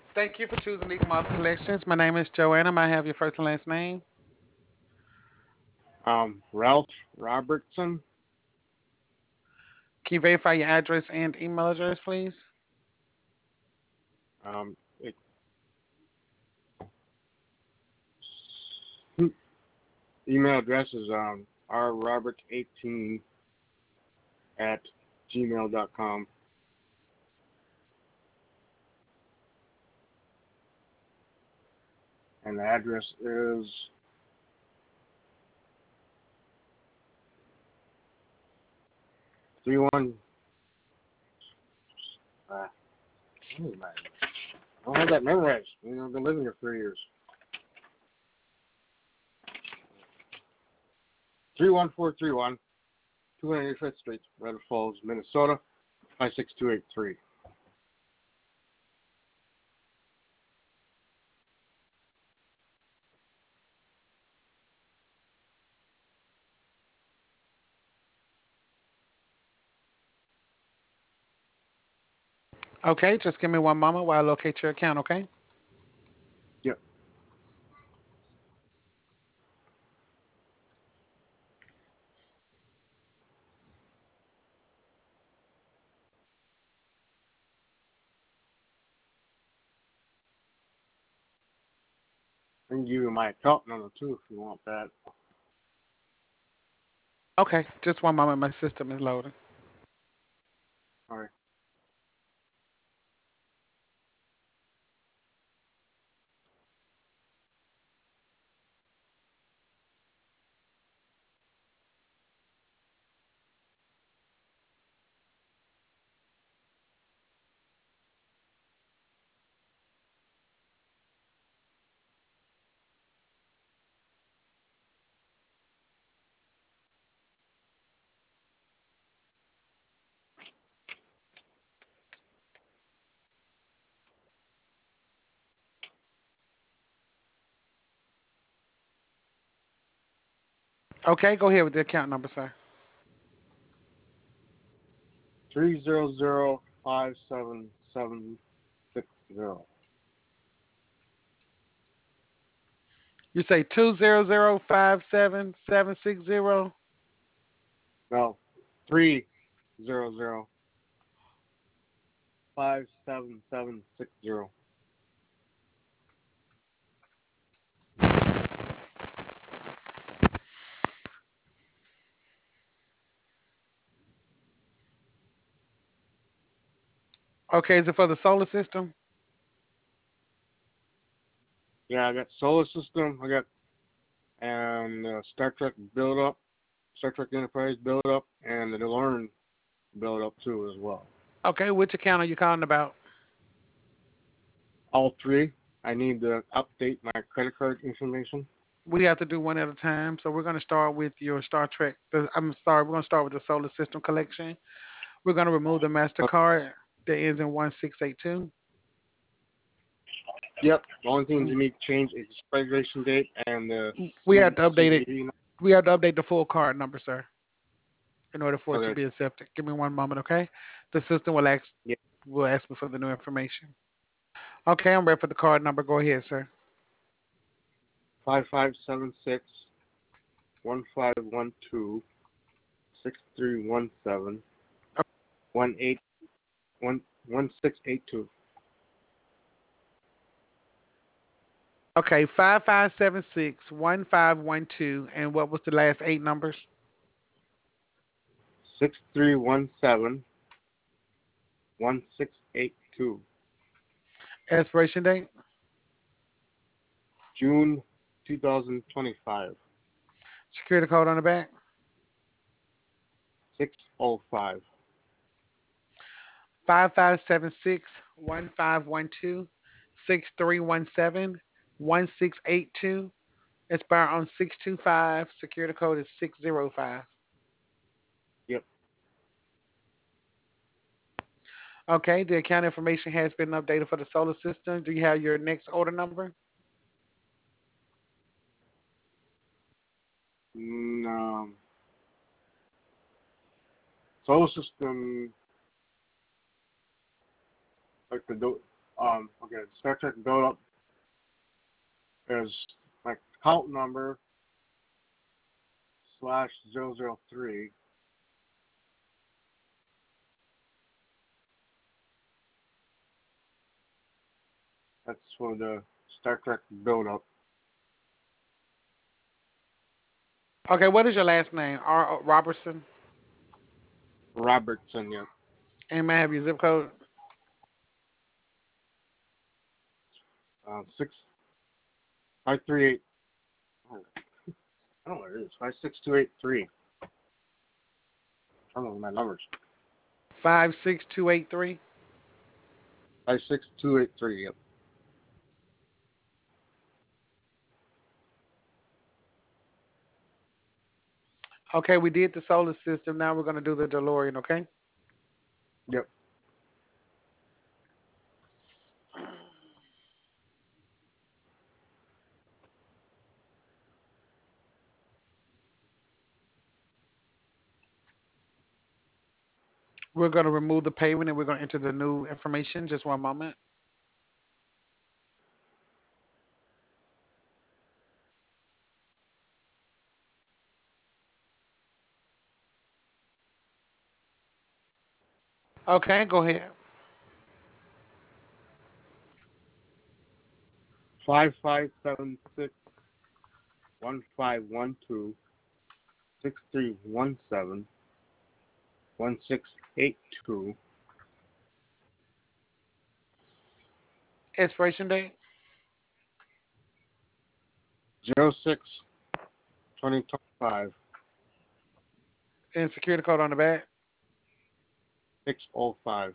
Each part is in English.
Thank you for choosing Eagle Mouse Collections. My name is Joanna. May I have your first and last name? Ralph Robertson, Can you verify your address and email address, please? it, email address is rroberts18 at gmail.com, and the address is 31. Oh, man. I don't have that memorized. I've been living here for years. 31431, 285th Street, Redwood Falls, Minnesota, 56283. Okay, just give me one moment while I locate your account, okay? Yep. I can give you my account number too if you want that. Okay, just one moment. My system is loading. All right. Okay, go ahead with the account number, sir. 3005770. You say 2005770. No, 3005770. Okay, is it for the solar system? Yeah, I got Solar System. I got and Star Trek Build Up, Star Trek Enterprise Build Up, and the Learn Build Up too as well. Okay, which account are you calling about? All three. I need to update my credit card information. We have to do one at a time. So we're going to start with your Star Trek. I'm sorry, we're going to start with the solar system collection. We're going to remove the Uh, MasterCard that ends in 1682. yep. The only things you need to change is expiration date and the We have to update it. CVV. We have to update the full card number, sir, in order for it to Okay. be accepted. Give me one moment, okay? The system Yeah. will ask me for the new information. Okay, I'm ready for the card number. Go ahead, sir. 5576 1512 6317 1682. Okay, 55761512. And what was the last eight numbers? 6317 1682. Expiration date? June 2025. Security code on the back? 605. 55761512 6317 1682. Expire on 625. Security code is 605. Yep. Okay, the account information has been updated for the solar system. Do you have your next order number? Mm, solar system, like the Okay, Star Trek build up is my account number /003. That's for the Star Trek build up. Okay, what is your last name? R. Robertson. Robertson, yeah. And may I have your zip code? 6538. Oh, I don't know what it is. 56283. I don't know my numbers. 56283. 56283. Yep. Okay, we did the solar system. Now we're going to do the DeLorean, okay? Yep. We're going to remove the payment and we're going to enter the new information. Just one moment. Okay, go ahead. 5576-1512-6317-1682. Expiration date 06-2025. and security code on the back. 605.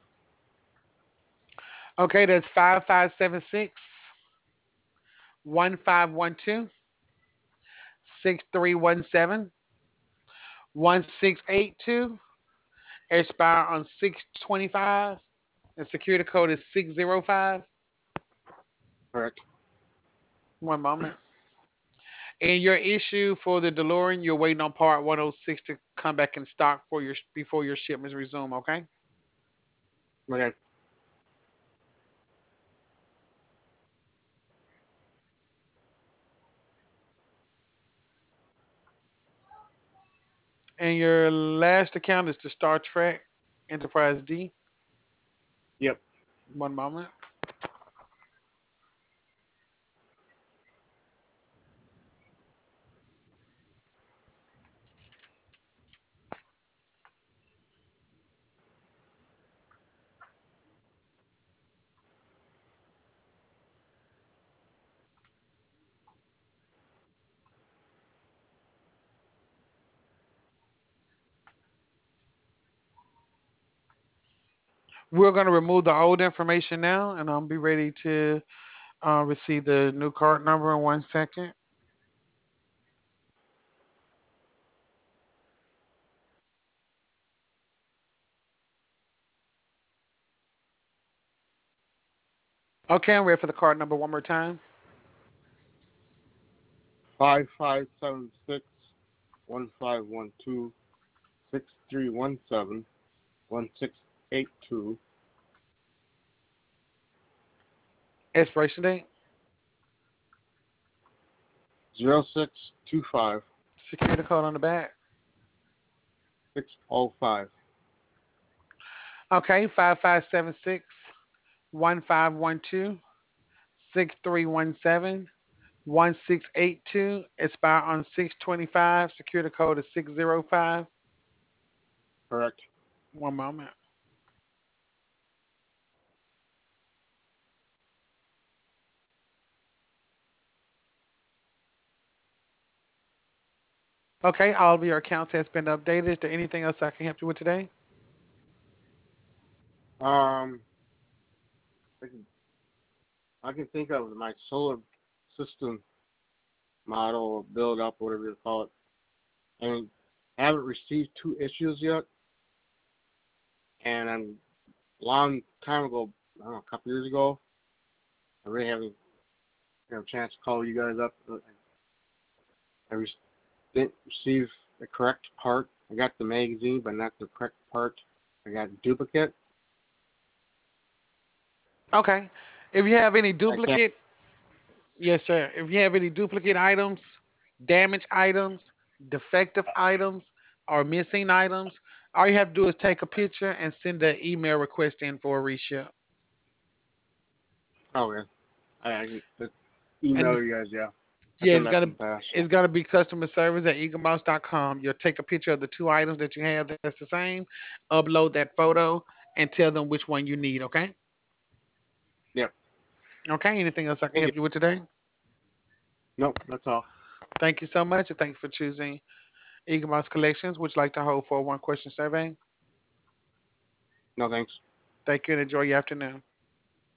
Okay, that's 5576-1512-6317-1682. Expire on 6/25. And security code is 605. Correct. One moment. And your issue for the DeLorean, you're waiting on part 106 to come back in stock for your before your shipments resume, okay? Okay. And your last account is the Star Trek Enterprise D. Yep. One moment. We're going to remove the old information now, and I'll be ready to receive the new card number in 1 second. Okay, I'm ready for the card number one more time. 5576-1512-6317-1682. Expiration date, 0625. security code on the back. 605. Okay, 5576-1512-6317-1682. Expire on 6/25. Security code is 605. Correct. One moment. Okay, all of your accounts has been updated. Is there anything else I can help you with today? Um, I can, I can think of my solar system model or build up, whatever you call it. And I haven't received two issues yet. And I'm a long time ago, I don't know, a couple years ago, I really haven't had a chance to call you guys up. I didn't receive the correct part. I got the magazine, but not the correct part. I got duplicate. Okay. If you have any I can't. duplicate, yes, sir. If you have any duplicate items, damaged items, defective items, or missing items, all you have to do is take a picture and send an email request in for a reship. Okay. I can just And email you guys. Yeah, I've yeah, done that in the past. So. it's gonna be customer service at eaglemouse.com. You'll take a picture of the two items that you have that's the same, upload that photo, and tell them which one you need. Okay. Yep. Okay. Anything else I can Thank you. help you with today? Nope, that's all. Thank you so much, and thank you for choosing Eagle Mouse Collections. Would you like to hold for a one question survey? No thanks. Thank you and enjoy your afternoon.